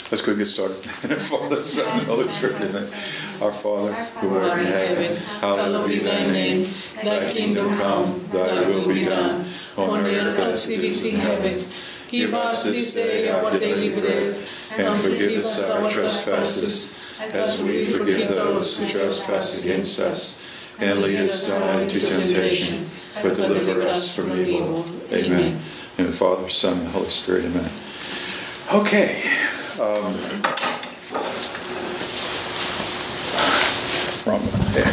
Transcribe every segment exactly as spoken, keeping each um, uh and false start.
Let's go and get started. Father, Son, and Holy Spirit. Amen. Our Father, who art in heaven, hallowed be thy name. Thy kingdom come, thy will be done, on earth as it is in heaven. Give us this day our daily bread, and forgive us our trespasses, as we forgive those who trespass against us. And lead us not into temptation, but deliver us from evil. Amen. In the Father, Son, and Holy Spirit. Amen. Okay. Um, from there.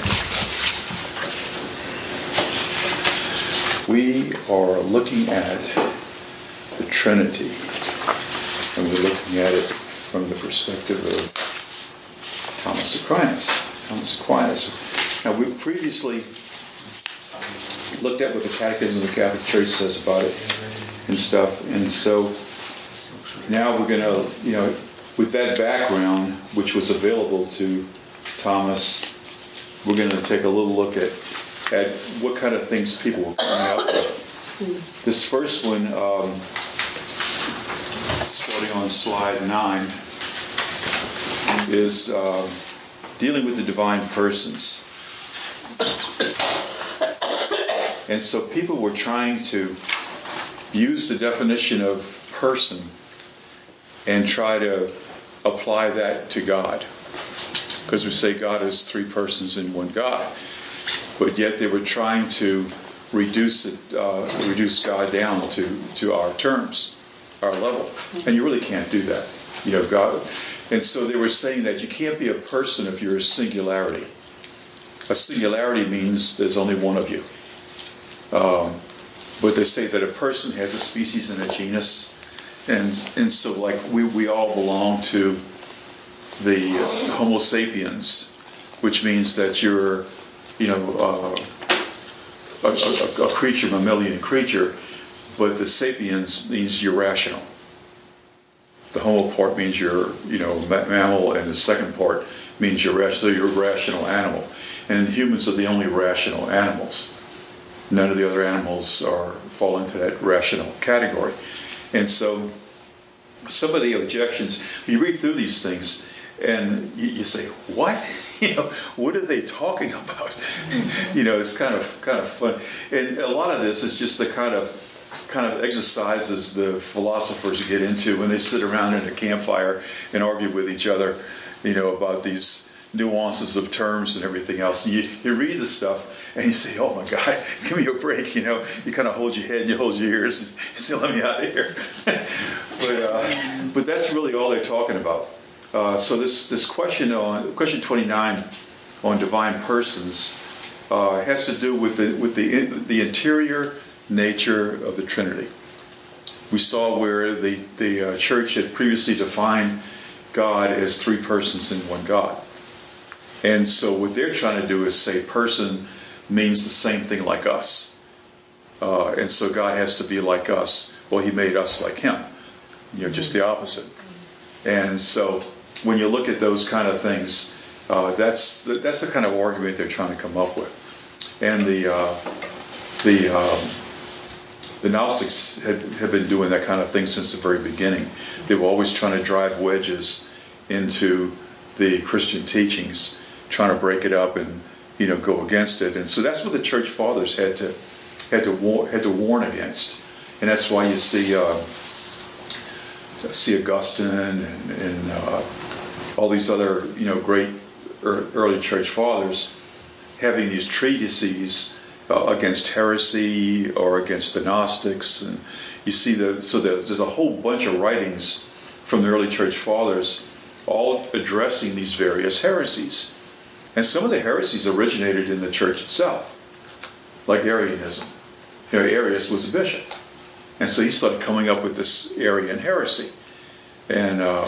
We are looking at the Trinity, and we're looking at it from the perspective of Thomas Aquinas. Thomas Aquinas. Now, we previously looked at what the Catechism of the Catholic Church says about it and stuff, and so now we're going to, you know, with that background, which was available to Thomas, we're going to take a little look at at what kind of things people were coming up with. This first one, um, starting on slide nine, is uh, dealing with the divine persons. And so people were trying to use the definition of person and try to apply that to God. Because we say God is three persons in one God. But yet they were trying to reduce it, uh, reduce God down to, to our terms, our level. And you really can't do that. You know, God. And so they were saying that you can't be a person if you're a singularity. A singularity means there's only one of you. Um, but they say that a person has a species and a genus. And and so, like, we, we all belong to the Homo sapiens, which means that you're, you know, uh, a, a, a creature, mammalian creature, but the sapiens means you're rational. The Homo part means you're, you know, mammal, and the second part means you're rational. So you're a rational animal. And humans are the only rational animals. None of the other animals are fall into that rational category. And so some of the objections, you read through these things and you, you say, what? You know, what are they talking about? You know, it's kind of kind of fun. And a lot of this is just the kind of kind of exercises the philosophers get into when they sit around in a campfire and argue with each other, you know, about these nuances of terms and everything else. And you, you read the stuff and you say, oh my God, give me a break, you know. You kind of hold your head and you hold your ears and you say, let me out of here. but uh, but that's really all they're talking about. Uh, so this this question on question twenty-nine on divine persons uh, has to do with the with the the interior nature of the Trinity. We saw where the the uh, church had previously defined God as three persons in one God. And so what they're trying to do is say person means the same thing like us. Uh, and so God has to be like us. Well, he made us like him. You know, just the opposite. And so when you look at those kind of things, uh, that's the, that's the kind of argument they're trying to come up with. And the uh, the um, the Gnostics had, had been doing that kind of thing since the very beginning. They were always trying to drive wedges into the Christian teachings, trying to break it up and, you know, go against it. And so that's what the church fathers had to had to war, had to warn against. And that's why you see uh, see Augustine and, and uh, all these other, you know, great early church fathers having these treatises uh, against heresy or against the Gnostics. And you see the so the, there's a whole bunch of writings from the early church fathers all addressing these various heresies. And some of the heresies originated in the church itself, like Arianism. You know, Arius was a bishop. And so he started coming up with this Arian heresy. And uh,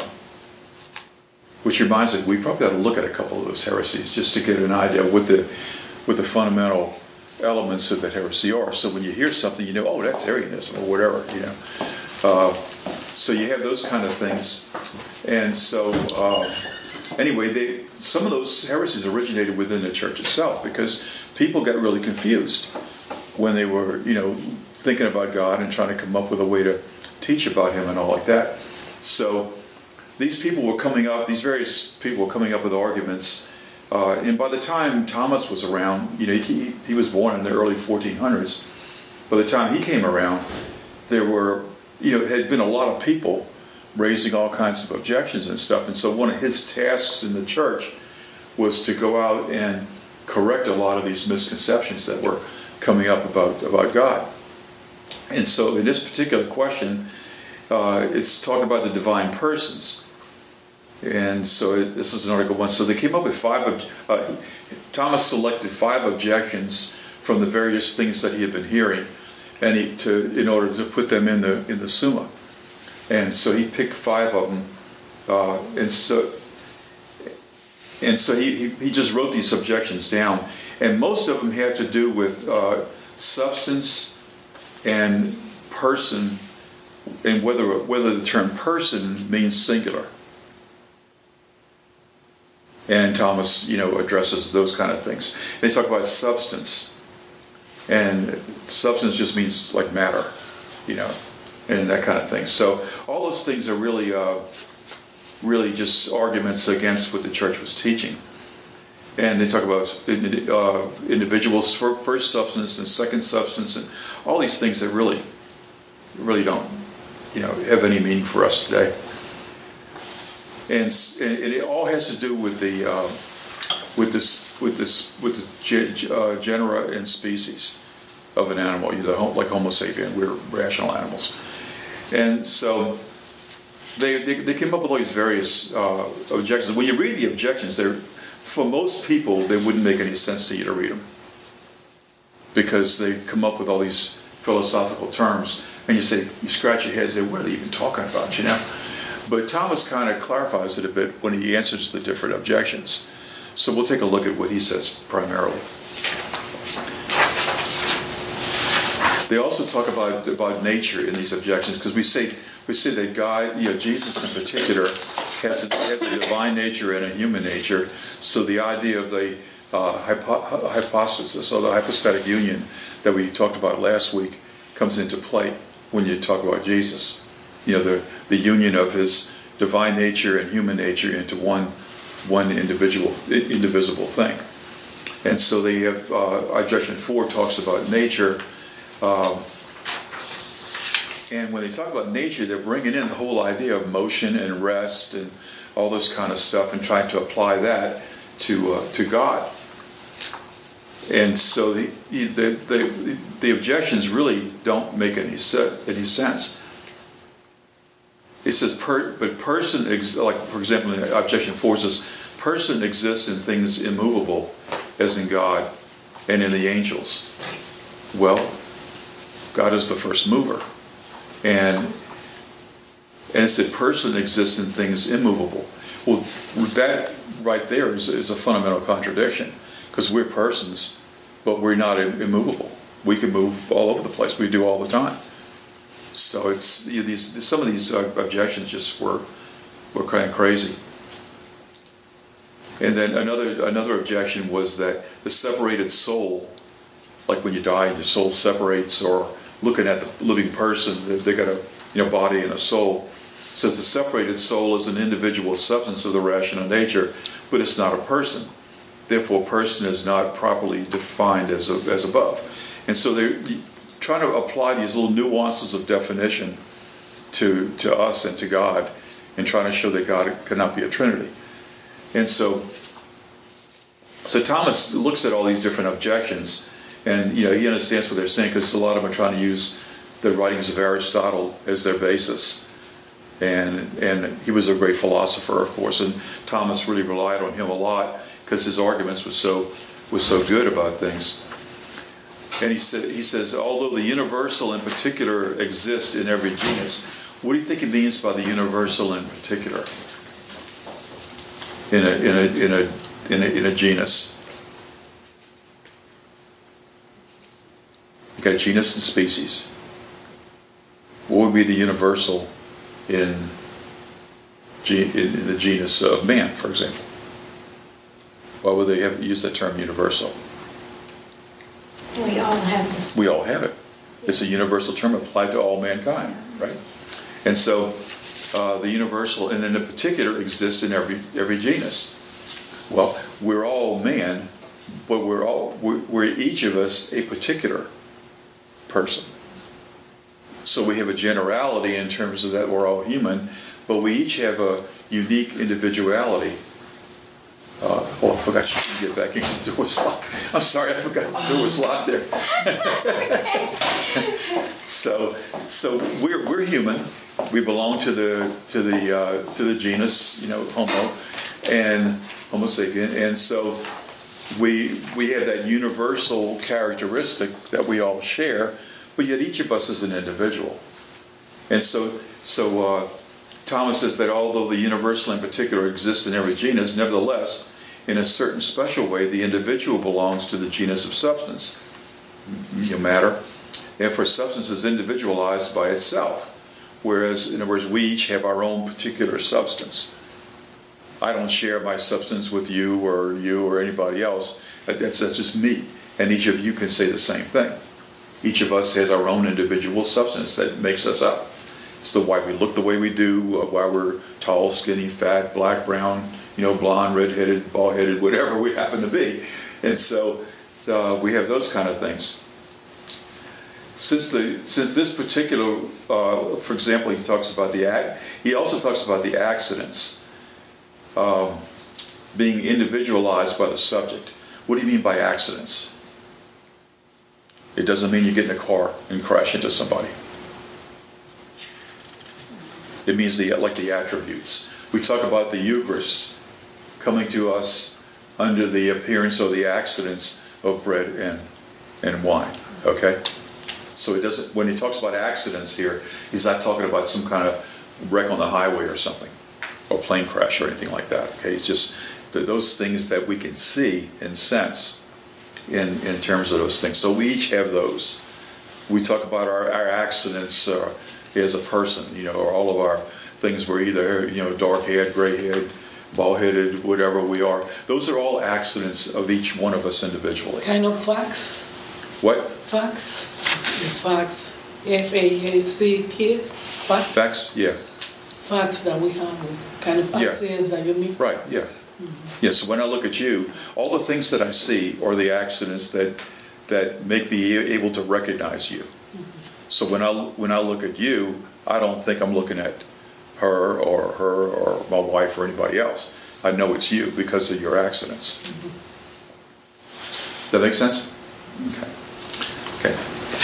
which reminds me, we probably ought to look at a couple of those heresies just to get an idea of what the, what the fundamental elements of that heresy are. So when you hear something, you know, oh, that's Arianism or whatever, you know. Uh, so you have those kind of things. And so, uh, anyway, they, some of those heresies originated within the church itself because people got really confused when they were, you know, thinking about God and trying to come up with a way to teach about him and all like that. So these people were coming up, these various people were coming up with arguments. Uh, and by the time Thomas was around, you know, he, he was born in the early fourteen hundreds. By the time he came around, there were, you know, had been a lot of people raising all kinds of objections and stuff. And so one of his tasks in the church was to go out and correct a lot of these misconceptions that were coming up about, about God. And so in this particular question, uh, it's talking about the divine persons. And so it, this is in Article one. So they came up with five, uh, Thomas selected five objections from the various things that he had been hearing, and he, to in order to put them in the in the Summa. And so he picked five of them, uh, and so and so he, he he just wrote these objections down, and most of them have to do with uh, substance and person, and whether whether the term person means singular. And Thomas, you know, addresses those kind of things. They talk about substance, and substance just means like matter, you know, and that kind of thing. So all those things are really, uh, really just arguments against what the church was teaching. And they talk about uh, individuals for first substance and second substance, and all these things that really, really don't, you know, have any meaning for us today. And, and it all has to do with the uh, with this with this with the ge- uh, genera and species of an animal. You know, like Homo sapien, we're rational animals, and so they they, they came up with all these various uh, objections. When you read the objections, they're for most people they wouldn't make any sense to you to read them, because they come up with all these philosophical terms, and you say you scratch your head and say, what are they even talking about? You know. But Thomas kind of clarifies it a bit when he answers the different objections. So we'll take a look at what he says primarily. They also talk about, about nature in these objections, because we say we say that God, you know, Jesus in particular, has a, has a divine nature and a human nature. So the idea of the uh, hypo- hypostasis, or the hypostatic union that we talked about last week, comes into play when you talk about Jesus. You know, the, the union of his divine nature and human nature into one one individual, indivisible thing. And so they have, uh, objection four talks about nature. Um, and when they talk about nature, they're bringing in the whole idea of motion and rest and all this kind of stuff, and trying to apply that to uh, to God. And so the the, the the objections really don't make any se- any sense. It says, per, but person, ex, like for example, in objection four says, person exists in things immovable, as in God and in the angels. Well, God is the first mover, and and it said person exists in things immovable. Well, that right there is, is a fundamental contradiction, because we're persons, but we're not immovable. We can move all over the place. We do all the time. So it's, you know, these some of these uh, objections just were were kind of crazy. And then another another objection was that the separated soul, like when you die and your soul separates, or looking at the living person, they, they got a you know body and a soul. Says the separated soul is an individual substance of the rational nature, but it's not a person. Therefore, person is not properly defined as a, as above. And so they're trying to apply these little nuances of definition to to us and to God, and trying to show that God cannot be a Trinity. And so, so Thomas looks at all these different objections, and you know he understands what they're saying, because a lot of them are trying to use the writings of Aristotle as their basis. And and he was a great philosopher, of course, and Thomas really relied on him a lot, because his arguments were so was so good about things. And he said, he says, although the universal in particular exists in every genus, what do you think he means by the universal in particular in a in a in a in a, in a genus? You got genus and species. What would be the universal in in, in the genus of man, for example? Why would they have use that term universal? We all have this. We all have it. It's a universal term applied to all mankind, right? And so uh, the universal and then the particular exist in every every genus. Well, we're all man, but we're all we're, we're each of us a particular person. So we have a generality in terms of that we're all human, but we each have a unique individuality. Uh, oh, I forgot you can get back in because the door was locked. I'm sorry, I forgot the door was locked there. so, so we're we're human. We belong to the to the uh, to the genus, you know, Homo, and Homo sapien, and so we we have that universal characteristic that we all share, but yet each of us is an individual, and so so. Uh, Thomas says that although the universal in particular exists in every genus, nevertheless, in a certain special way, the individual belongs to the genus of substance, you know, matter, and for substance is individualized by itself, whereas, in other words, we each have our own particular substance. I don't share my substance with you or you or anybody else. That's, that's just me, and each of you can say the same thing. Each of us has our own individual substance that makes us up. It's the why we look the way we do, uh, why we're tall, skinny, fat, black, brown, you know, blonde, red-headed, bald-headed, whatever we happen to be. And so uh, we have those kind of things. Since the since this particular, uh, for example, he talks about the act. He also talks about the accidents um, being individualized by the subject. What do you mean by accidents? It doesn't mean you get in a car and crash into somebody. It means the like the attributes. We talk about the Eucharist coming to us under the appearance or the accidents of bread and and wine. Okay, so it doesn't. When he talks about accidents here, he's not talking about some kind of wreck on the highway or something, or plane crash or anything like that. Okay, it's just those things that we can see and sense in in terms of those things. So we each have those. We talk about our our accidents. Uh, as a person, you know, or all of our things, we're either, you know, dark-haired, gray-haired, bald-headed, whatever we are. Those are all accidents of each one of us individually. Kind of facts. What? Facts. The facts. F A C Ps. Facts. Facts, yeah. Facts that we have. Kind of facts Yeah. is that you mean? Right, yeah. Mm-hmm. Yeah, so when I look at you, all the things that I see are the accidents that that make me able to recognize you. So when I when I look at you, I don't think I'm looking at her or her or my wife or anybody else. I know it's you because of your accidents. Mm-hmm. Does that make sense? Okay. Okay.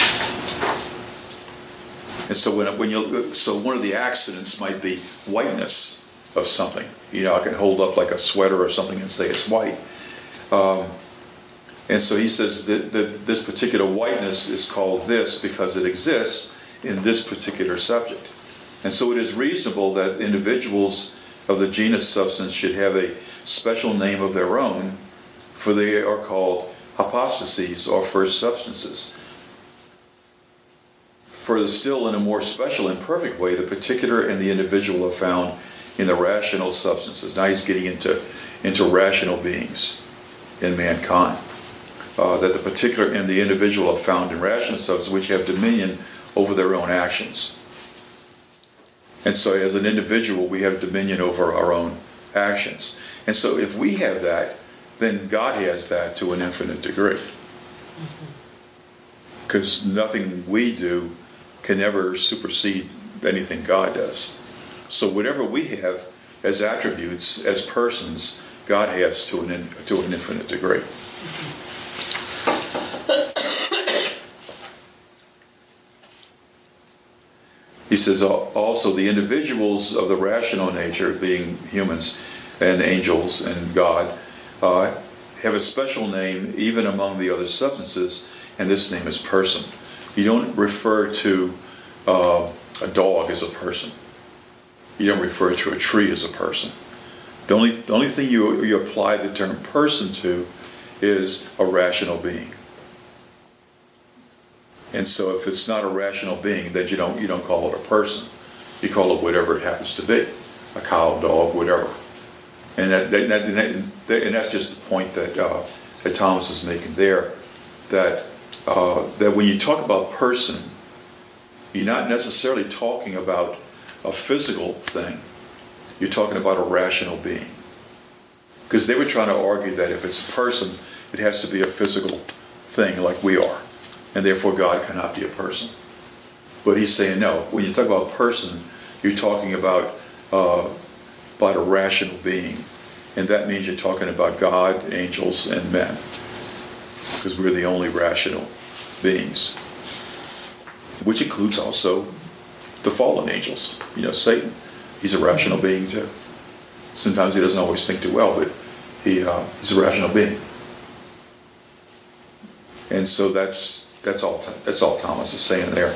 And so when when you so one of the accidents might be whiteness of something. You know, I can hold up like a sweater or something and say it's white. Um, And so he says that, that this particular whiteness is called this because it exists in this particular subject. And so it is reasonable that individuals of the genus substance should have a special name of their own, for they are called hypostases or first substances. For still in a more special and perfect way, the particular and the individual are found in the rational substances. Now he's getting into, into rational beings in mankind. Uh, that the particular and the individual are found in rational substances which have dominion over their own actions. And so as an individual, we have dominion over our own actions. And so if we have that, then God has that to an infinite degree. Because nothing we do can ever supersede anything God does. So whatever we have as attributes, as persons, God has to an, to an infinite degree. He says also the individuals of the rational nature, being humans and angels and God, uh, have a special name even among the other substances, and this name is person. You don't refer to uh, a dog as a person. You don't refer to a tree as a person. The only, the only thing you, you apply the term person to is a rational being. And so if it's not a rational being, then you don't you don't call it a person. You call it whatever it happens to be. A cow, dog, whatever. And that, that, that, that and that's just the point that uh, that Thomas is making there. That uh, that when you talk about person, you're not necessarily talking about a physical thing, you're talking about a rational being. Because they were trying to argue that if it's a person, it has to be a physical thing like we are. And therefore God cannot be a person. But he's saying no. When you talk about person, you're talking about, uh, about a rational being. And that means you're talking about God, angels, and men. Because we're the only rational beings. Which includes also the fallen angels. You know, Satan. He's a rational being too. Sometimes he doesn't always think too well, but he uh, he's a rational being. And so that's that's all that's all Thomas is saying there.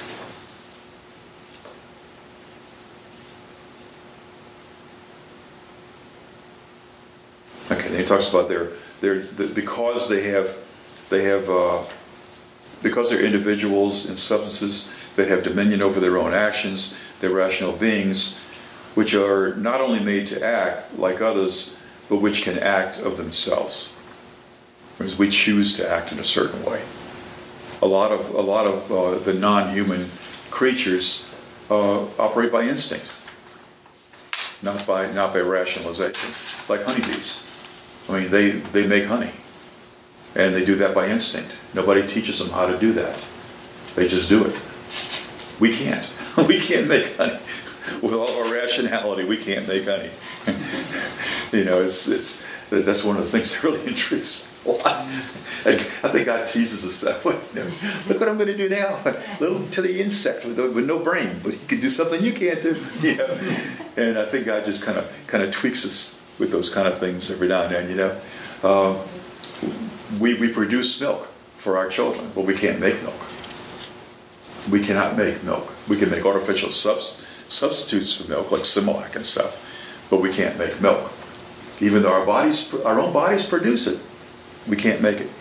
Okay, then he talks about their their the, because they have they have uh, because they're individuals and substances that have dominion over their own actions. They're rational beings, which are not only made to act like others, but which can act of themselves. Because we choose to act in a certain way. A lot of a lot of uh, the non-human creatures uh, operate by instinct, not by not by rationalization. Like honeybees. I mean, they, they make honey, and they do that by instinct. Nobody teaches them how to do that. They just do it. We can't. We can't make honey. With all our rationality, we can't make honey. You know, it's it's that's one of the things that really intrigues me a lot. I think God teases us that way. You know, look what I'm going to do now. Little tiny insect with, with no brain, but he can do something you can't do. You know? And I think God just kind of kind of tweaks us with those kind of things every now and then. You know, uh, we we produce milk for our children, but we can't make milk. We cannot make milk. We can make artificial subst- substitutes for milk, like Similac and stuff, but we can't make milk. Even though our bodies, our own bodies produce it, we can't make it.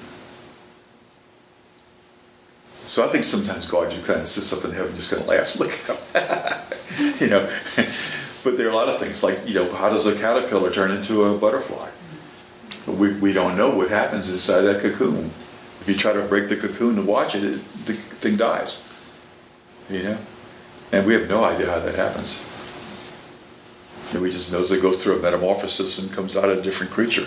So I think sometimes God just kind of sits up in heaven, just kind of laughs, look at him. You know, but there are a lot of things like, you know, how does a caterpillar turn into a butterfly? We we don't know what happens inside that cocoon. If you try to break the cocoon to watch it, it the thing dies. You know, and we have no idea how that happens. And we just know that it goes through a metamorphosis and comes out a different creature.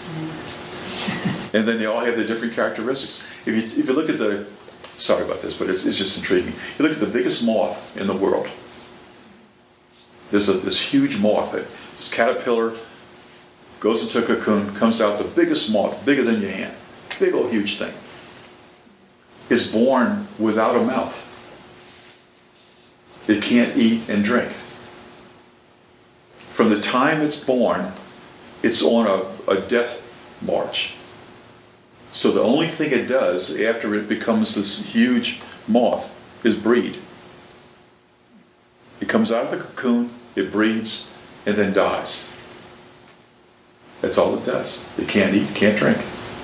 And then they all have their different characteristics. If you if you look at the, sorry about this, but it's it's just intriguing. You look at the biggest moth in the world. There's a, this huge moth, that, this caterpillar goes into a cocoon, comes out, the biggest moth, bigger than your hand, big old huge thing, is born without a mouth. It can't eat and drink. From the time it's born, it's on a, a death march. So the only thing it does after it becomes this huge moth is breed. It comes out of the cocoon, it breeds, and then dies. That's all it does. It can't eat, can't drink.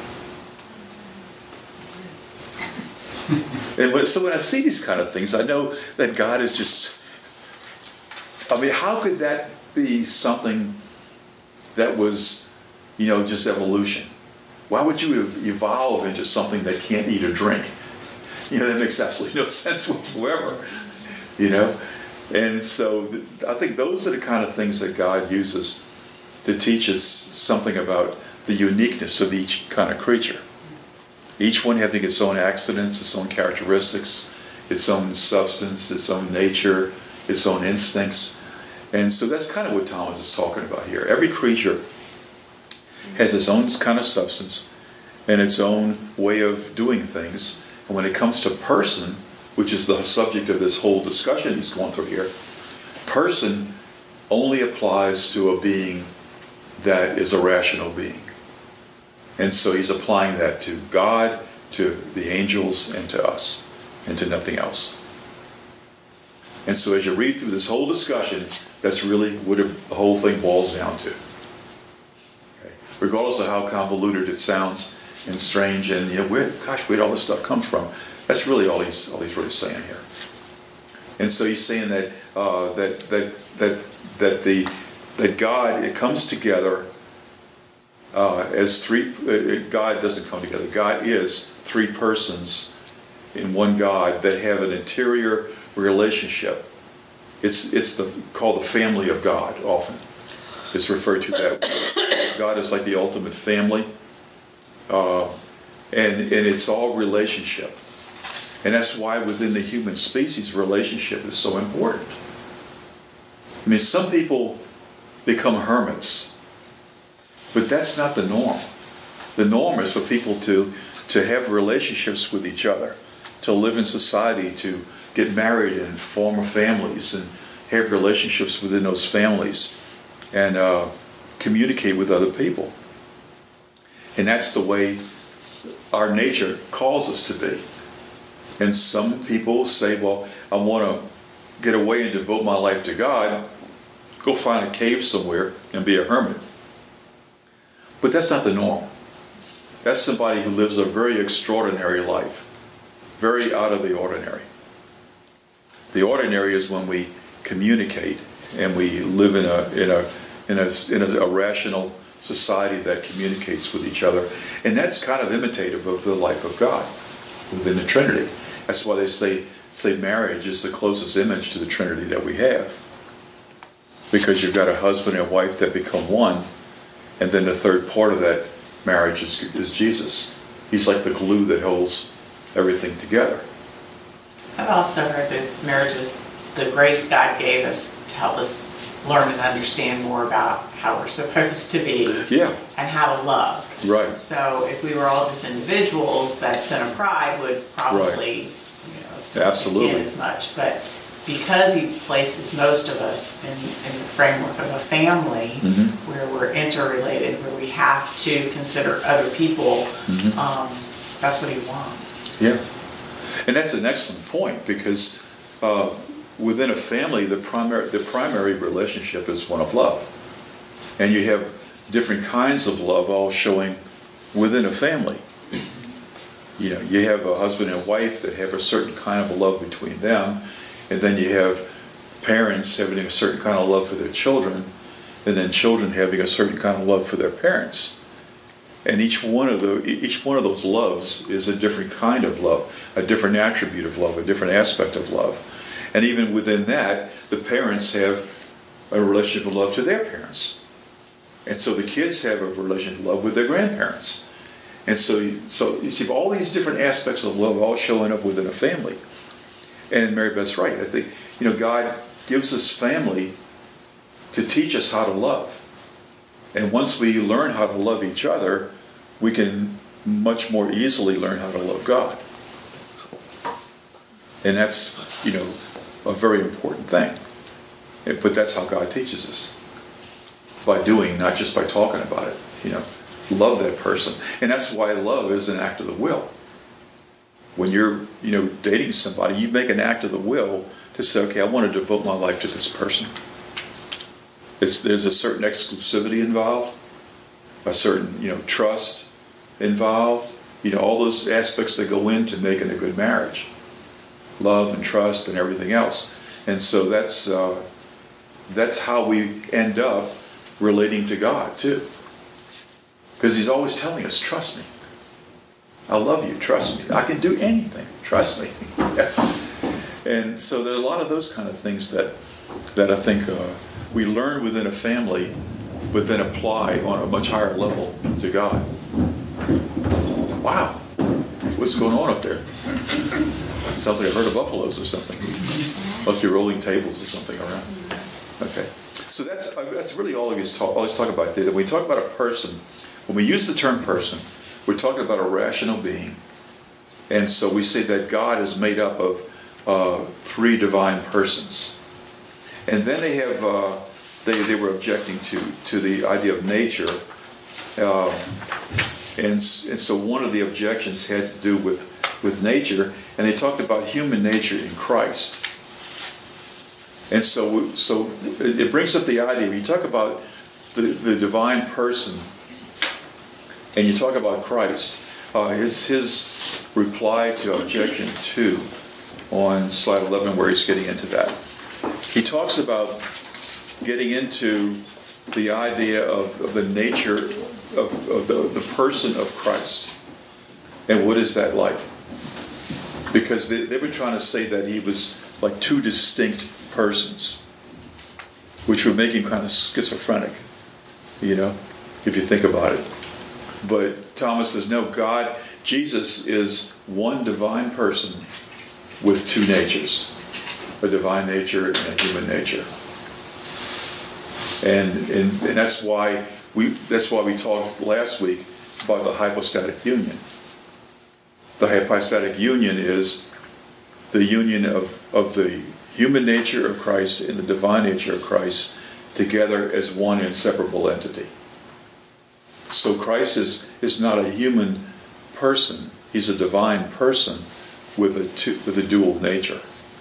And when, so when I see these kind of things, I know that God is just, I mean, how could that be something that was, you know, just evolution? Why would you evolve into something that can't eat or drink? You know, that makes absolutely no sense whatsoever. You know? And so I think those are the kind of things that God uses to teach us something about the uniqueness of each kind of creature. Each one having its own accidents, its own characteristics, its own substance, its own nature, its own instincts. And so that's kind of what Thomas is talking about here. Every creature has its own kind of substance and its own way of doing things. And when it comes to person, which is the subject of this whole discussion he's going through here, person only applies to a being that is a rational being. And so he's applying that to God, to the angels, and to us, and to nothing else. And so as you read through this whole discussion, that's really what the whole thing boils down to. Okay. Regardless of how convoluted it sounds and strange, and you know, where, gosh, where'd all this stuff come from? That's really all he's all he's really saying here. And so he's saying that uh, that that that that the that God, it comes together. Uh, as three, uh, God doesn't come together. God is three persons in one God that have an interior relationship It's it's the called the family of God. Often, it's referred to that way. God is like the ultimate family, uh, and and it's all relationship, and that's why within the human species, relationship is so important. I mean, some people become hermits, but that's not the norm. The norm is for people to to have relationships with each other, to live in society, to get married and form families and have relationships within those families and uh, communicate with other people. And that's the way our nature calls us to be. And some people say, well, I want to get away and devote my life to God. Go find a cave somewhere and be a hermit. But that's not the norm. That's somebody who lives a very extraordinary life, very out of the ordinary. The ordinary is when we communicate and we live in a in a in a in a, a rational society that communicates with each other, and that's kind of imitative of the life of God within the Trinity. That's why they say say marriage is the closest image to the Trinity that we have, because you've got a husband and wife that become one, and then the third part of that marriage is, is Jesus. He's like the glue that holds everything together. I've also heard that marriage is the grace God gave us to help us learn and understand more about how we're supposed to be, yeah, and how to love. Right. So if we were all just individuals, that sin of pride would probably, right. you know, still Absolutely. begin as much. But because He places most of us in, in the framework of a family, mm-hmm. where we're interrelated, where we have to consider other people, mm-hmm. um, that's what He wants. Yeah. And that's an excellent point, because uh, within a family, the primary the primary relationship is one of love. And you have different kinds of love all showing within a family. You know, you have a husband and wife that have a certain kind of love between them, and then you have parents having a certain kind of love for their children, and then children having a certain kind of love for their parents. And each one of the each one of those loves is a different kind of love, a different attribute of love, a different aspect of love. And even within that, the parents have a relationship of love to their parents. And so the kids have a relationship of love with their grandparents. And so, so you see all these different aspects of love all showing up within a family. And Mary Beth's right. I think, you know, God gives us family to teach us how to love. And once we learn how to love each other, we can much more easily learn how to love God. And that's, you know, a very important thing. But that's how God teaches us. By doing, not just by talking about it. You know, love that person. And that's why love is an act of the will. When you're, you know, dating somebody, you make an act of the will to say, okay, I want to devote my life to this person. It's, there's a certain exclusivity involved, a certain, you know, trust involved, you know, all those aspects that go into making a good marriage. Love and trust and everything else. And so that's uh, that's how we end up relating to God too. Because He's always telling us, trust me. I love you, trust me. I can do anything, trust me. And so there are a lot of those kind of things that, that I think uh, we learn within a family, but then apply on a much higher level to God. Wow, what's going on up there? Sounds like a herd of buffaloes or something. Must be rolling tables or something around. Okay, so that's that's really all I always talk, always talk about there. When we talk about a person, when we use the term person, we're talking about a rational being. And so we say that God is made up of uh, three divine persons. And then they have uh, they they were objecting to to the idea of nature, uh, and and so one of the objections had to do with with nature, and they talked about human nature in Christ. And so so it brings up the idea, when you talk about the, the divine person and you talk about Christ, uh, it's his reply to objection two on slide eleven, where he's getting into that. He talks about getting into the idea of, of the nature of, of the, the person of Christ. And what is that like? Because they, they were trying to say that he was like two distinct persons, which would make him kind of schizophrenic, you know, if you think about it. But Thomas says, no, God, Jesus is one divine person with two natures, a divine nature and a human nature. And, and, and that's why we that's why we talked last week about the hypostatic union. The hypostatic union is the union of, of the human nature of Christ and the divine nature of Christ together as one inseparable entity. So Christ is, is not a human person. He's a divine person with a two, with a dual nature.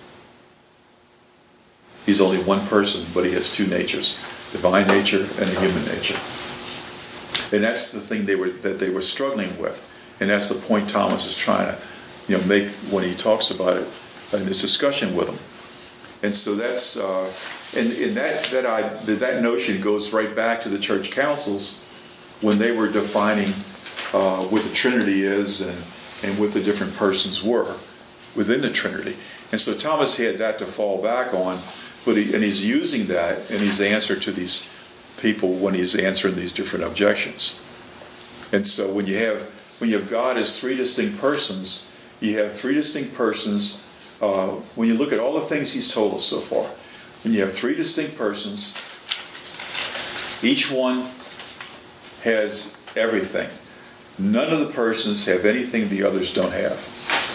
He's only one person, but he has two natures, divine nature and a human nature. And that's the thing they were that they were struggling with. And that's the point Thomas is trying to, you know, make when he talks about it in his discussion with them. And so that's uh, and, and that that I that notion goes right back to the church councils when they were defining uh, what the Trinity is and, and what the different persons were within the Trinity. And so Thomas had that to fall back on, but he, and he's using that in his answer to these people when he's answering these different objections. And so when you have when you have God as three distinct persons, you have three distinct persons. Uh, when you look at all the things he's told us so far, when you have three distinct persons, each one has everything. None of the persons have anything the others don't have.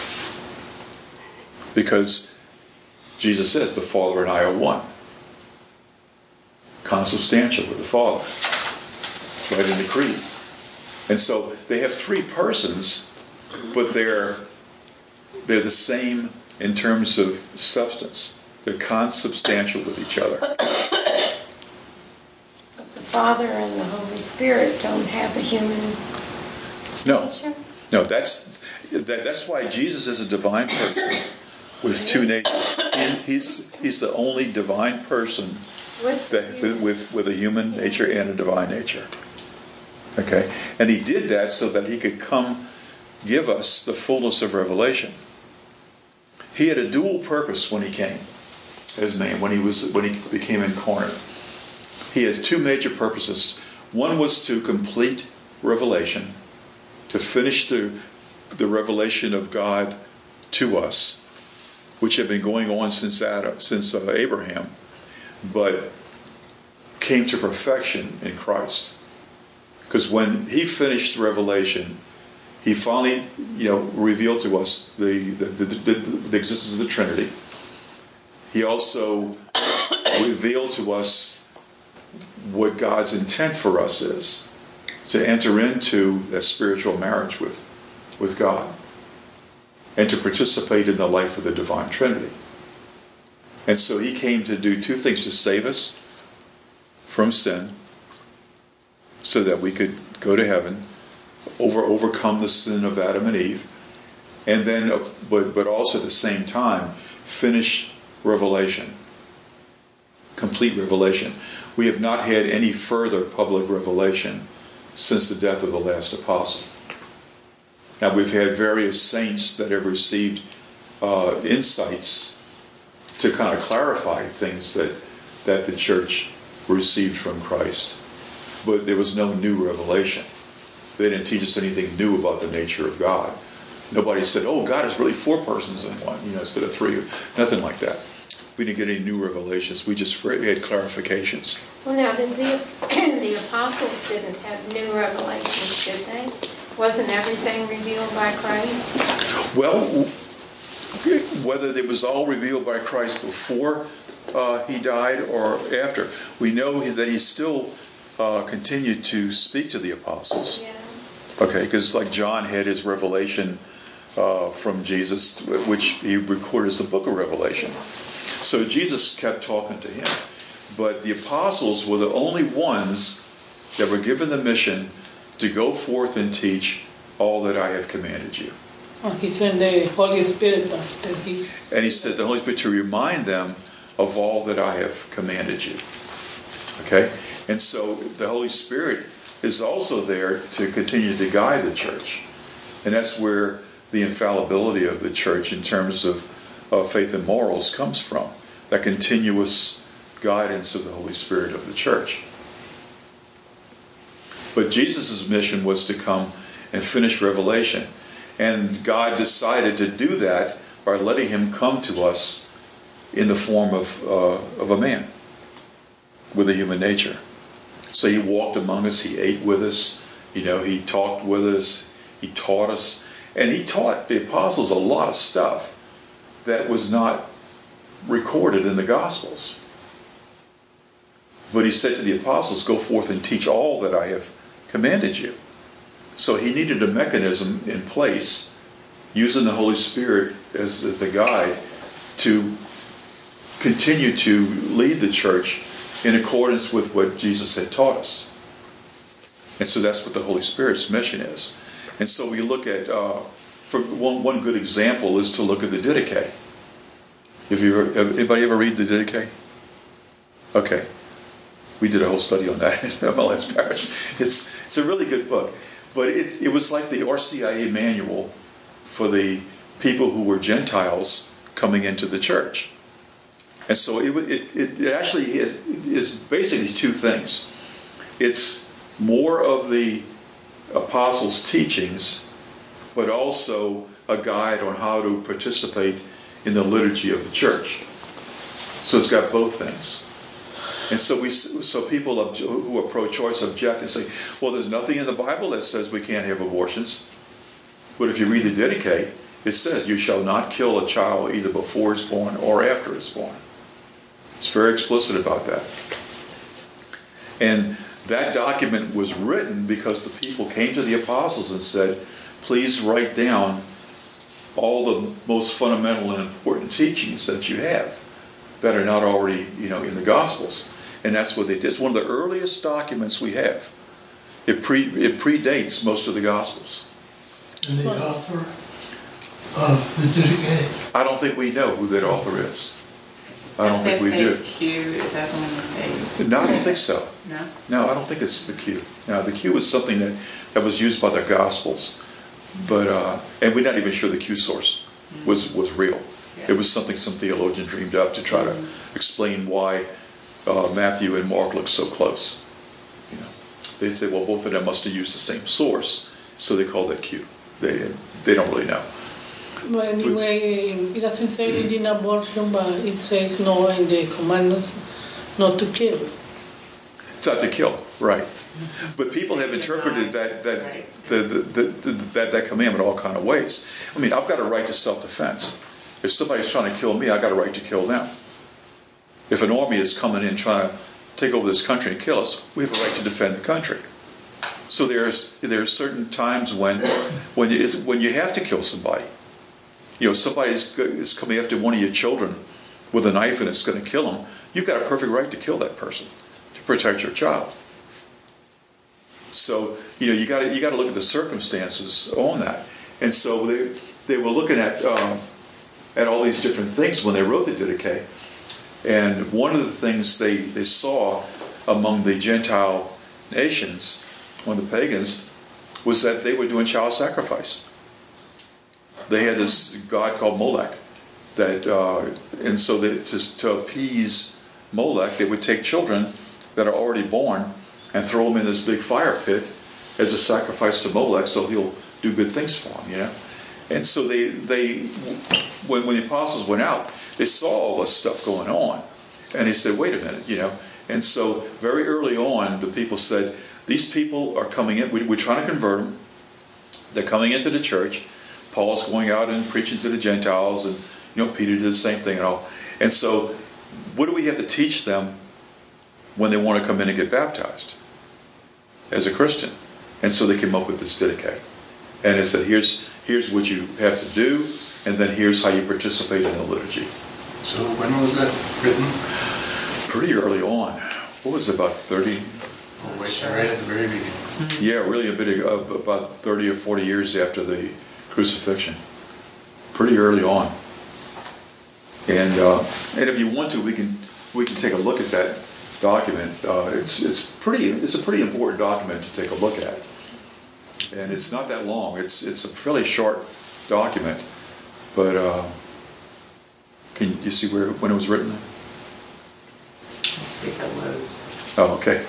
Because Jesus says the Father and I are one. Consubstantial with the Father. It's right in the Creed. And so they have three persons, but they're they're the same in terms of substance. They're consubstantial with each other. But the Father and the Holy Spirit don't have a human No. nature? No, that's that, that's why Jesus is a divine person with two natures. He's, he's, he's the only divine person What's that, with, with, with a human nature and a divine nature. Okay? And he did that so that he could come give us the fullness of revelation. He had a dual purpose when he came as man, when he was when he became incarnate. He has two major purposes. One was to complete revelation, to finish the the revelation of God to us, which had been going on since Adam, since uh, Abraham, but came to perfection in Christ. Because when he finished revelation, he finally, you know, revealed to us the the, the, the, the existence of the Trinity. He also revealed to us what God's intent for us is, to enter into a spiritual marriage with, with God and to participate in the life of the divine Trinity. And so he came to do two things: to save us from sin so that we could go to heaven, over overcome the sin of Adam and Eve, and then, but but also at the same time, finish revelation, complete revelation. We have not had any further public revelation since the death of the last apostle. Now we've had various saints that have received uh, insights to kind of clarify things that that the church received from Christ, but there was no new revelation. They didn't teach us anything new about the nature of God. Nobody said, "Oh, God is really four persons in one," you know, instead of three. Nothing like that. We didn't get any new revelations. We just had clarifications. Well, now, did the, the apostles didn't have new revelations, did they? Wasn't everything revealed by Christ? Well, whether it was all revealed by Christ before uh, he died or after, we know that he still uh, continued to speak to the apostles. Yeah. Okay, because like John had his revelation uh, from Jesus, which he recorded as the book of Revelation. So Jesus kept talking to him. But the apostles were the only ones that were given the mission to go forth and teach all that I have commanded you. Oh, he sent the Holy Spirit after his... And he said the Holy Spirit to remind them of all that I have commanded you. Okay? And so the Holy Spirit is also there to continue to guide the church. And that's where the infallibility of the church in terms of, of faith and morals comes from. that continuous guidance of the Holy Spirit of the church. But Jesus' mission was to come and finish Revelation. And God decided to do that by letting him come to us in the form of, uh, of a man with a human nature. So he walked among us, he ate with us, you know, he talked with us, he taught us, and he taught the apostles a lot of stuff that was not recorded in the Gospels. But he said to the apostles, go forth and teach all that I have commanded you. So he needed a mechanism in place, using the Holy Spirit as, as the guide, to continue to lead the church in accordance with what Jesus had taught us. And so that's what the Holy Spirit's mission is. And so we look at, uh, for one, one good example is to look at the Didache. If you ever, anybody ever read the Didache? Okay. We did a whole study on that in my last parish. It's, it's a really good book. But it, it was like the R C I A manual for the people who were Gentiles coming into the church. And so it, it, it actually is, is basically two things. It's more of the apostles' teachings, but also a guide on how to participate in the liturgy of the church. So it's got both things. And so we, so people who are pro-choice object and say, well, there's nothing in the Bible that says we can't have abortions. But if you read the Didache, it says you shall not kill a child either before it's born or after it's born. It's very explicit about that. And that document was written because the people came to the apostles and said, please write down all the most fundamental and important teachings that you have that are not already, you know, in the Gospels. And that's what they did. It's one of the earliest documents we have. It pre it predates most of the Gospels. And the author of the Didache? I don't think we know who that author is. I don't think we do. They say Q, is that the one they say? No, I don't think so. No? No, I don't think it's the Q. Now, the Q was something that, that was used by the Gospels. But, uh, and we're not even sure the Q source was, was real. Yeah. It was something some theologian dreamed up to try to explain why uh, Matthew and Mark look so close. You know, they say, well, both of them must have used the same source, so they call that Q. They they don't really know. Well, anyway, it doesn't say it in abortion, but it says no in the commandments not to kill. It's not to kill, right? But people have interpreted that that Right. the, the, the, the, that that commandment all kind of ways. I mean, I've got a right to self-defense. If somebody's trying to kill me, I've got a right to kill them. If an army is coming in trying to take over this country and kill us, we have a right to defend the country. So there's there are certain times when when you, when you have to kill somebody. You know, somebody is coming after one of your children with a knife and it's going to kill them. You've got a perfect right to kill that person to protect your child. So you know you got to you got to look at the circumstances on that. And so they they were looking at um, at all these different things when they wrote the Didache. And one of the things they, they saw among the Gentile nations, among the pagans, was that they were doing child sacrifice. They had this god called Molech, that, uh, and so that to, to appease Molech, they would take children that are already born and throw them in this big fire pit as a sacrifice to Molech, so he'll do good things for them, you know. And so they, they when, when the apostles went out, they saw all this stuff going on. And they said, wait a minute, you know. And so very early on, the people said, these people are coming in, we, we're trying to convert them. They're coming into the church. Paul's going out and preaching to the Gentiles, and, you know, Peter did the same thing and all. And so what do we have to teach them when they want to come in and get baptized as a Christian? And so they came up with this Didache. And it said, here's, here's what you have to do, and then here's how you participate in the liturgy. So when was that written? Pretty early on. What was it, about thirty? Oh, wait, right at the very beginning. Yeah, really a bit of, about thirty or forty years after the crucifixion. Pretty early on. And uh, and if you want to, we can we can take a look at that document. Uh, it's it's pretty it's a pretty important document to take a look at. And it's not that long. It's it's a fairly short document, but uh, can you see where when it was written? Oh, okay.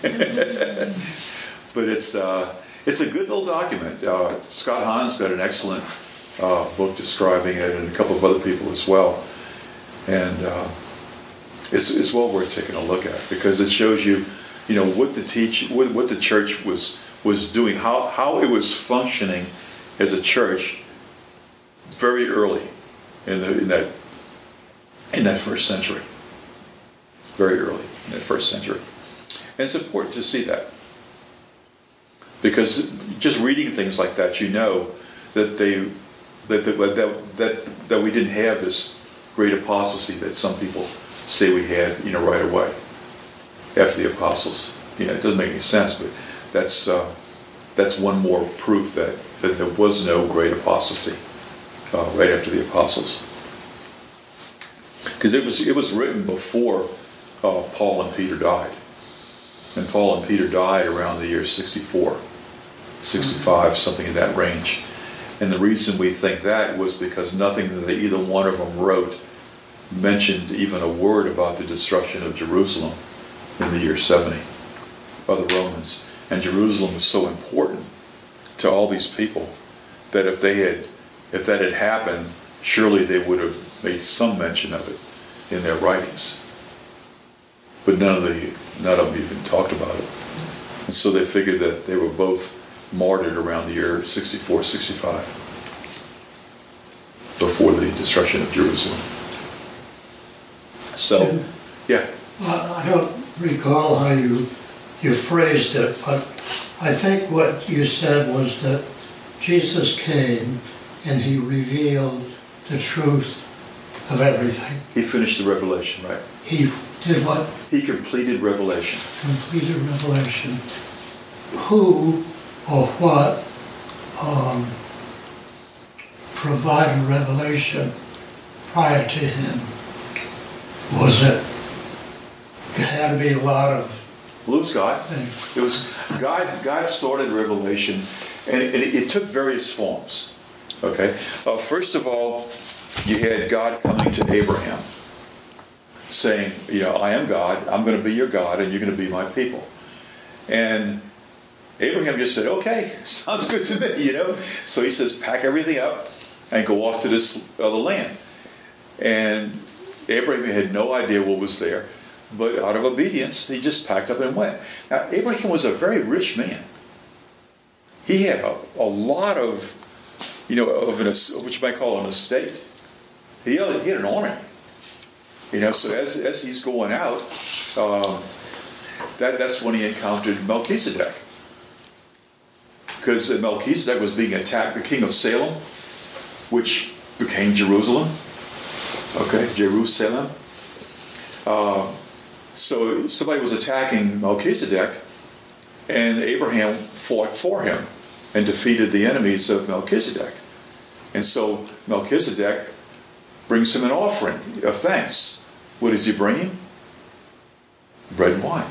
But it's uh, it's a good little document. Uh, Scott Hahn's got an excellent uh, book describing it, and a couple of other people as well. And uh, it's it's well worth taking a look at, because it shows you, you know, what the teach, what, what the church was was doing, how how it was functioning as a church very early in the in that in that first century. Very early in that first century. And it's important to see that, because just reading things like that, you know that they that that that that, that we didn't have this great apostasy that some people say we had, you know, right away after the apostles. You know, it doesn't make any sense, but that's uh, that's one more proof that, that there was no great apostasy uh, right after the apostles, because it was it was written before uh, Paul and Peter died. And Paul and Peter died around the year sixty-four, sixty-five, something in that range. And the reason we think that was because nothing that either one of them wrote mentioned even a word about the destruction of Jerusalem in the year seventy by the Romans. And Jerusalem was so important to all these people that if they had, if that had happened, surely they would have made some mention of it in their writings. But none of the none of them even talked about it. And so they figured that they were both martyred around the year sixty-four, sixty-five, before the destruction of Jerusalem. So, yeah. I I don't recall how you you phrased it, but I think what you said was that Jesus came and he revealed the truth of everything. He finished the revelation, right? He did what? He completed revelation. Completed revelation. Who or what um, provided revelation prior to him? Was it? It had to be a lot of Well, it was God. things. It was God. God started revelation, and it, it, it took various forms. Okay. Uh, first of all, you had God coming to Abraham, saying, "You know, I am God. I'm going to be your God, and you're going to be my people." And Abraham just said, "Okay, sounds good to me." You know. So he says, "Pack everything up and go off to this other land." And Abraham had no idea what was there. But out of obedience, he just packed up and went. Now, Abraham was a very rich man. He had a, a lot of, you know, of an, what you might call an estate. He had, he had an army. You know, so as as he's going out, um, that that's when he encountered Melchizedek. Because Melchizedek was being attacked, the king of Salem, which became Jerusalem. Okay, Jerusalem. Uh, So somebody was attacking Melchizedek, and Abraham fought for him and defeated the enemies of Melchizedek. And so Melchizedek brings him an offering of thanks. What does he bring him? Bread and wine.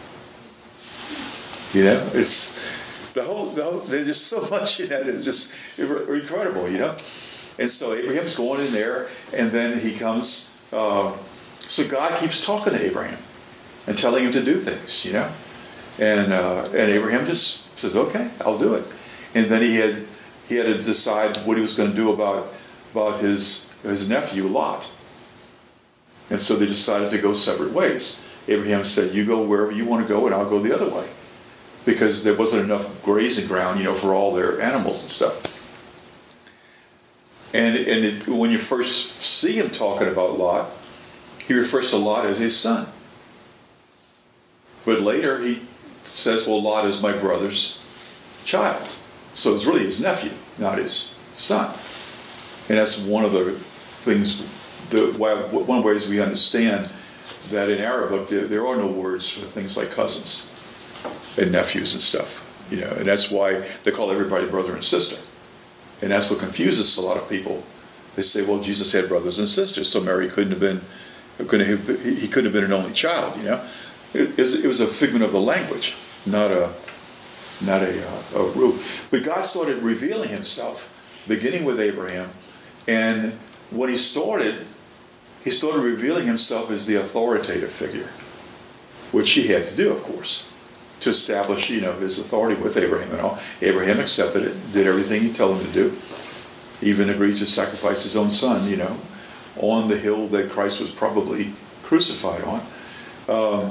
You know, it's the whole, the whole there's just so much in that. It's just incredible, you know. And so Abraham's going in there, and then he comes. Uh, so God keeps talking to Abraham and telling him to do things, you know. And uh, and Abraham just says, "Okay, I'll do it." And then he had he had to decide what he was going to do about about his his nephew Lot. And so they decided to go separate ways. Abraham said, "You go wherever you want to go, and I'll go the other way," because there wasn't enough grazing ground, you know, for all their animals and stuff. And and it, when you first see him talking about Lot, he refers to Lot as his son. But later he says, well, Lot is my brother's child. So it's really his nephew, not his son. And that's one of the things, the, one of the ways we understand that in Arabic there, there are no words for things like cousins and nephews and stuff. You know, and that's why they call everybody brother and sister. And that's what confuses a lot of people. They say, well, Jesus had brothers and sisters, so Mary couldn't have been, couldn't have, he couldn't have been an only child, you know. It was, it was a figment of the language, not a not a, a rule. But God started revealing himself, beginning with Abraham. And when he started, he started revealing himself as the authoritative figure. which he had to do, of course, to establish, you know, his authority with Abraham and all. Abraham accepted it, did everything he told him to do, even agreed to sacrifice his own son, you know, on the hill that Christ was probably crucified on. Um,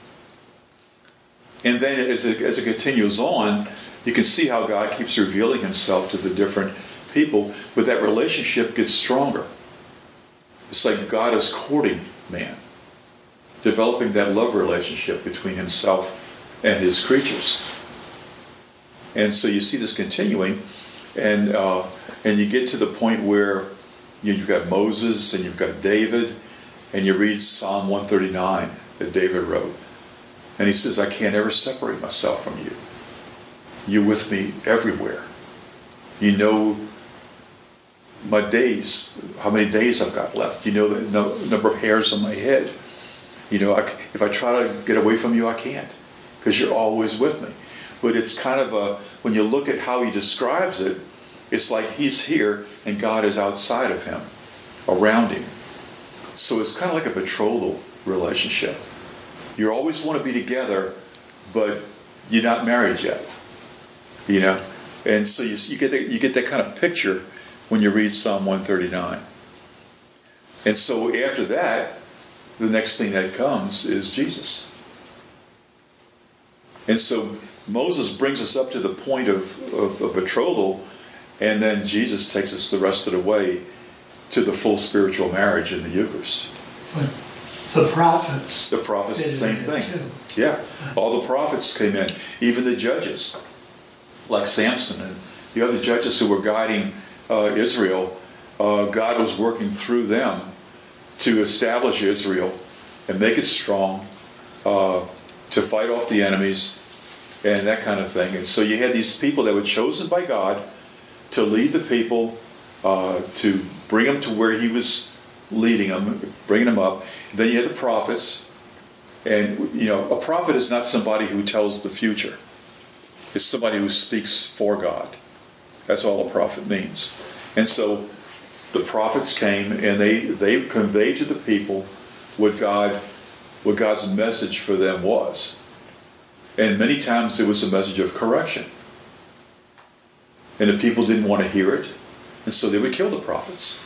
and then as it, as it continues on, you can see how God keeps revealing himself to the different people, but that relationship gets stronger. It's like God is courting man, developing that love relationship between himself and his creatures. And so you see this continuing, and uh, and you get to the point where you know, you've got Moses and you've got David, and you read Psalm one thirty-nine that David wrote. And he says, I can't ever separate myself from you. You're with me everywhere. You know my days, how many days I've got left. You know the no, number of hairs on my head. You know, I, if I try to get away from you, I can't, because you're always with me. But it's kind of a, when you look at how he describes it, it's like he's here and God is outside of him, around him. So it's kind of like a betrothal relationship. You always want to be together, but you're not married yet. You know? And so you, you get that, you get that kind of picture when you read Psalm one thirty-nine. And so after that, the next thing that comes is Jesus. And so Moses brings us up to the point of, of, of betrothal, and then Jesus takes us the rest of the way to the full spiritual marriage in the Eucharist. But the prophets. The prophets, the same thing. Too. Yeah. All the prophets came in. Even the judges, like Samson and the other judges who were guiding uh, Israel, uh, God was working through them to establish Israel and make it strong, uh, to fight off the enemies and that kind of thing. And so you had these people that were chosen by God to lead the people, uh, to bring them to where he was leading them, bringing them up. And then you had the prophets. And, you know, a prophet is not somebody who tells the future. It's somebody who speaks for God. That's all a prophet means. And so the prophets came and they, they conveyed to the people what God, what God's message for them was. And many times it was a message of correction. And the people didn't want to hear it, and so they would kill the prophets.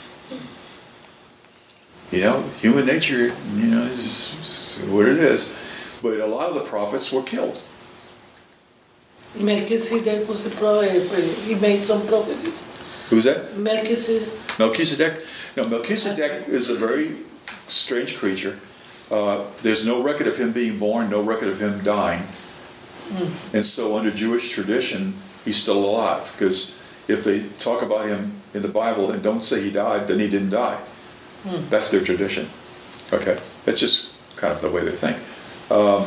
You know, human nature, you know, is, is what it is. But a lot of the prophets were killed. Melchizedek was a prophet. He made some prophecies. Who's that? Melchizedek. Melchizedek. No, Melchizedek is a very strange creature. Uh, there's no record of him being born, no record of him dying. Mm. And so under Jewish tradition, he's still alive. Because if they talk about him in the Bible and don't say he died, then he didn't die. Mm. That's their tradition. Okay. That's just kind of the way they think. Um,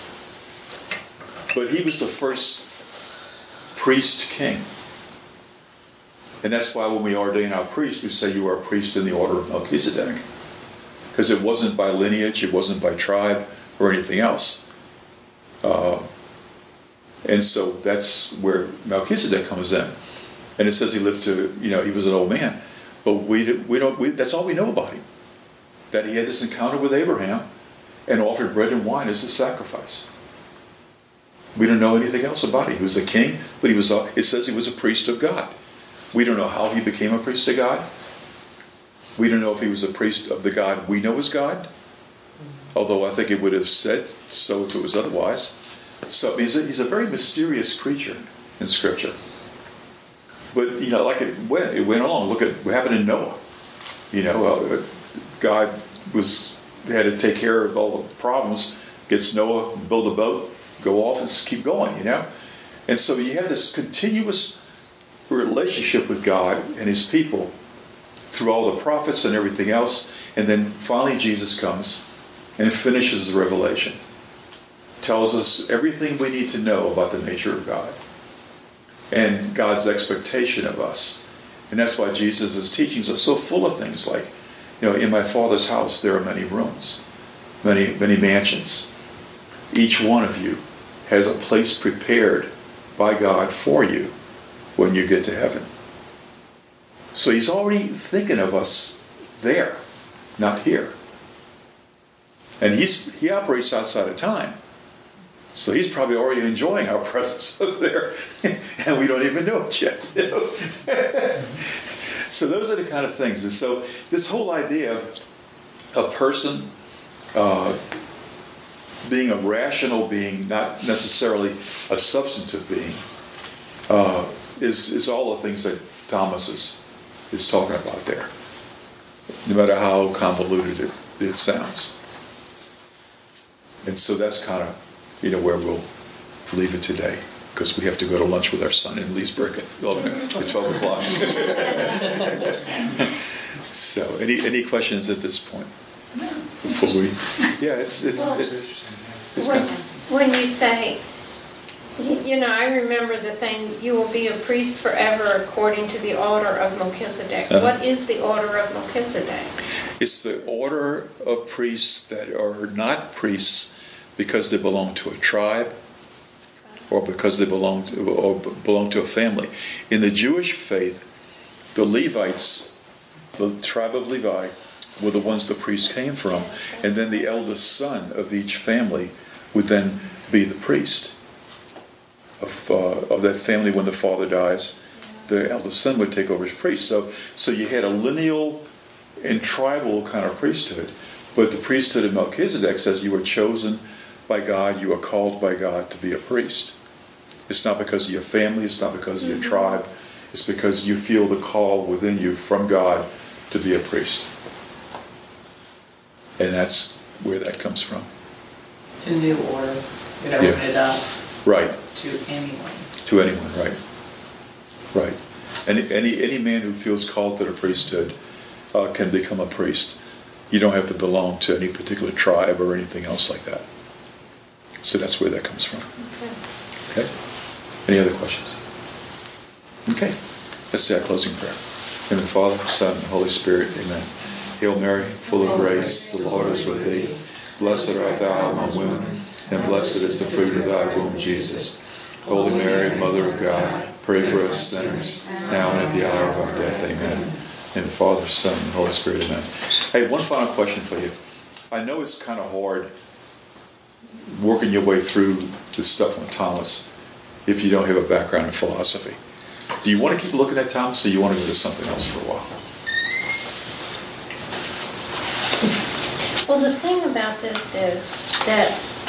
but he was the first priest king. And that's why when we ordain our priest, we say you are a priest in the order of Melchizedek. Because it wasn't by lineage, it wasn't by tribe or anything else. Uh, and so that's where Melchizedek comes in. And it says he lived to, you know, he was an old man. But we we don't. We, that's all we know about him. That he had this encounter with Abraham and offered bread and wine as a sacrifice. We don't know anything else about him. He was a king, but he was. A, it says he was a priest of God. We don't know how he became a priest of God. We don't know if he was a priest of the God we know as God. Although I think it would have said so if it was otherwise. So he's a, he's a very mysterious creature in Scripture. But, you know, like it went, it went on. Look at what happened in Noah. You know, uh, God was had to take care of all the problems, gets Noah, build a boat, go off and keep going, you know. And so you have this continuous relationship with God and his people through all the prophets and everything else. And then finally Jesus comes and finishes the revelation. Tells us everything we need to know about the nature of God and God's expectation of us. And that's why Jesus' teachings are so full of things like, you know, in my Father's house there are many rooms, many, many mansions. Each one of you has a place prepared by God for you when you get to heaven. So he's already thinking of us there, not here. And he's he operates outside of time. So he's probably already enjoying our presence up there, and we don't even know it yet. You know? So those are the kind of things. And so this whole idea of person uh, being a rational being, not necessarily a substantive being, uh, is is all the things that Thomas is is talking about there. No matter how convoluted it, it sounds. And so that's kind of, you know, where we'll leave it today, because we have to go to lunch with our son in Leesburg at twelve o'clock. So, any any questions at this point? Before we, yeah, it's it's it's, it's When, kind of, when you say, you know, I remember the thing, you will be a priest forever according to the order of Melchizedek. Uh-huh. What is the order of Melchizedek? it's the order of priests that are not priests because they belong to a tribe or because they belong to, or belong to a family. In the Jewish faith, the Levites, the tribe of Levi, were the ones the priests came from, and then the eldest son of each family would then be the priest of uh, of that family. When the father dies, the eldest son would take over as priest. So, so you had a lineal and tribal kind of priesthood, but the priesthood of Melchizedek says you were chosen by God, you are called by God to be a priest. It's not because of your family, it's not because of your tribe, it's because you feel the call within you from God to be a priest. And that's where that comes from. It's a new order. It opened Yeah. it up Right. to anyone. To anyone, right. Right. Any, any, any man who feels called to the priesthood uh, can become a priest. You don't have to belong to any particular tribe or anything else like that. So that's where that comes from. Okay? Any other questions? Okay. Let's say our closing prayer. In the Father, Son, and Holy Spirit. Amen. Hail Mary, full of grace, the Lord is with thee. Blessed art thou among women, and blessed is the fruit of thy womb, Jesus. Holy Mary, Mother of God, pray for us sinners, now and at the hour of our death. Amen. In the Father, Son, and Holy Spirit. Amen. Hey, one final question for you. I know it's kind of hard working your way through this stuff on Thomas if you don't have a background in philosophy. Do you want to keep looking at Thomas, or do you want to go to something else for a while? Well, the thing about this is that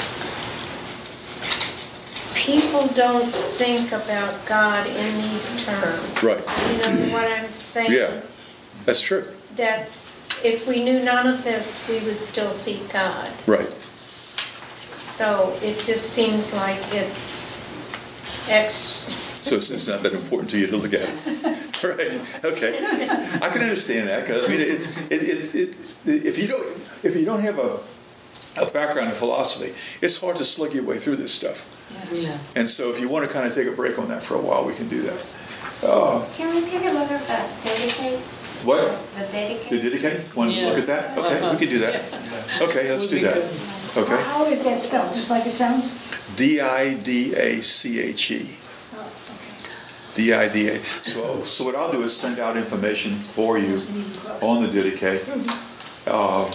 people don't think about God in these terms. Right. You know what I'm saying? Yeah, that's true. That's, if we knew none of this, we would still seek God. Right. So it just seems like it's ex. So it's, it's not that important to you to look at it, right? Okay, I can understand that, because I mean, it's it, it, it, if you don't if you don't have a a background in philosophy, it's hard to slug your way through this stuff. Yeah. And so, if you want to kind of take a break on that for a while, we can do that. Uh, Can we take a look at the dedicate? what? The dedicate? The dedicate? Want to Yeah. look at that? Okay, we can do that. Okay, let's do that. Okay. How is that spelled? Just like it sounds? D I D A C H E. Oh, okay. D I D A. So, so what I'll do is send out information for you on the Didache. Uh,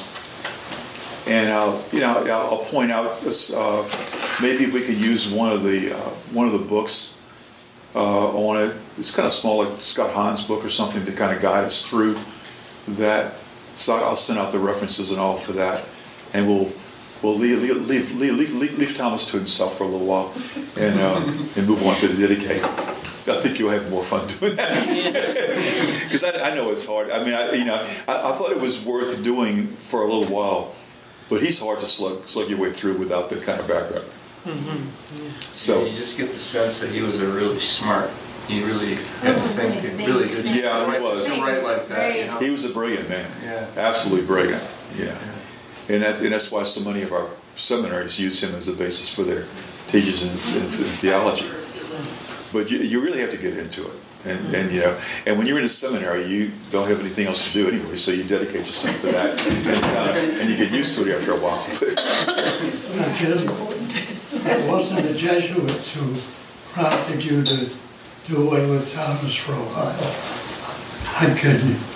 and I'll, you know, I'll, I'll point out this, uh, maybe we could use one of the uh, one of the books uh, on it. It's kind of small, like Scott Hahn's book or something, to kind of guide us through that. So I'll send out the references and all for that, and we'll we'll leave leave leave leave, leave, leave Thomas to himself for a little while, and uh, and move on to the Didache. I think you'll have more fun doing that, because I, I know it's hard. I mean, I, you know, I, I thought it was worth doing for a little while, but he's hard to slug slug your way through without that kind of background. Mm-hmm. Yeah. So you just get the sense that he was a really smart. He really had to think and really good. Yeah, he write- was. to write like that. You know? he was a brilliant man. Yeah. Absolutely brilliant. Yeah, and that, and that's why so many of our seminaries use him as a basis for their teachers in, in, in theology. But you, you really have to get into it, and, and you know, and when you're in a seminary, you don't have anything else to do anyway, so you dedicate yourself to that, and, uh, and you get used to it after a while. Now, Jim, it wasn't the Jesuits who prompted you to do away with Thomas for a while. I'm kidding you.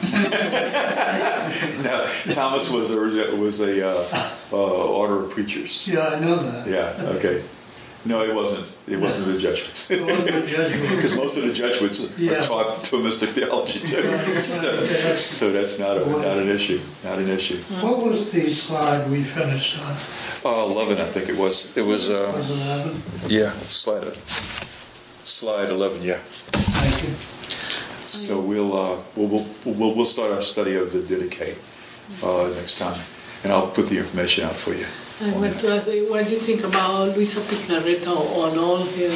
No, Thomas was a was a uh, uh, order of preachers. Yeah, I know that. Yeah. Okay. No, it wasn't. It wasn't the Jesuits. It wasn't the Jesuits. Because most of the Jesuits Yeah. are taught Thomistic theology too. So, so that's not a, not an issue. Not an issue. What was the slide we finished on? Uh, eleven, I think it was. It was. Uh, Was it eleven? yeah, slide. Slide eleven. Yeah. Thank you. So we'll uh, we'll, we'll we'll we'll start our study of the Didache uh, next time, and I'll put the information out for you. I on want that. to ask you, what do you think about Luisa Picarreta on all her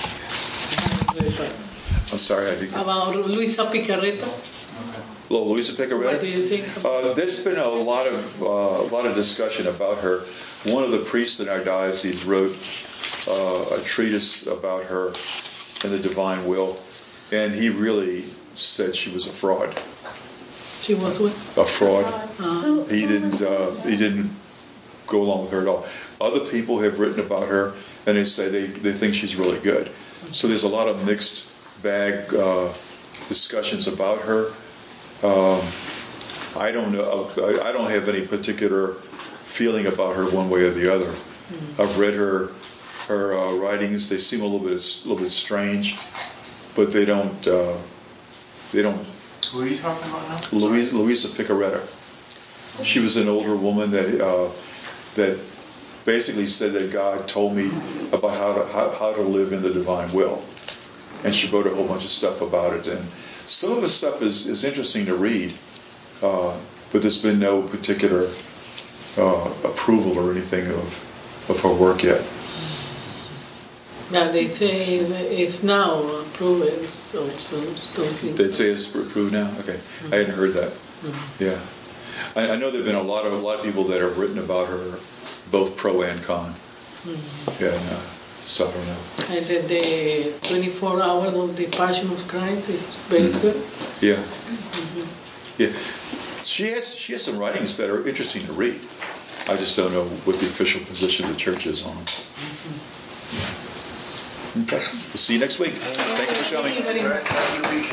I'm sorry, I didn't. about Luisa Picarreta? Hello, Luisa What do Picarreta. you think? about- Uh, there's been a lot of uh, a lot of discussion about her. One of the priests in our diocese wrote uh, a treatise about her and the divine will, and he really said she was a fraud. She was what? A fraud. Who- He who didn't. was Uh, this? he didn't go along with her at all. Other people have written about her, and they say they, they think she's really good. So there's a lot of mixed bag uh, discussions about her. Um, I don't know. I, I don't have any particular feeling about her one way or the other. I've read her her uh, writings. They seem a little bit a little bit strange, but they don't. Uh, they don't. Who are you talking about now? Louisa, Louisa Picarreta. She was an older woman that uh, that basically said that God told me about how to how, how to live in the divine will, and she wrote a whole bunch of stuff about it. And some of the stuff is, is interesting to read, uh, but there's been no particular uh, approval or anything of of her work yet. Yeah, they say that it's now approved, so, so don't think. They'd say it's approved now. Okay, I hadn't heard that. Yeah, I, I know there've been a lot of a lot of people that have written about her, both pro and con. Yeah, and, uh, so I don't know. And then the twenty-four hours of the Passion of Christ is very good. Yeah, yeah. She has she has some writings that are interesting to read. I just don't know what the official position of the church is on them. Okay. We'll see you next week. Thank you for coming. Thank you very much.